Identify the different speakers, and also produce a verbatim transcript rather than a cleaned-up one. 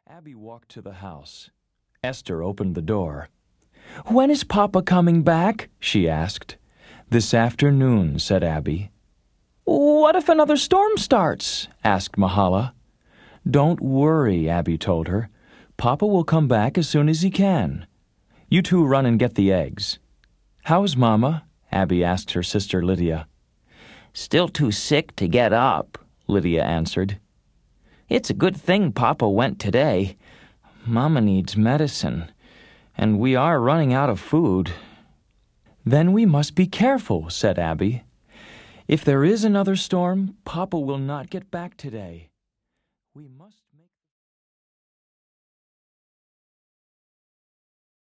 Speaker 1: Abby walked to the house. Esther opened the door. "When is Papa coming back?" she asked. "This afternoon," said Abby. "What if another storm starts?" asked Mahala. "Don't worry," Abby told her. "Papa will come back as soon as he can. You two run and get the eggs." "How's Mama?" Abby asked her sister Lydia.
Speaker 2: "Still too sick to get up," Lydia answered. "It's a good thing Papa went today. Mama needs medicine, and we are running out of food."
Speaker 1: "Then we must be careful," said Abby. "If there is another storm, Papa will not get back today. We must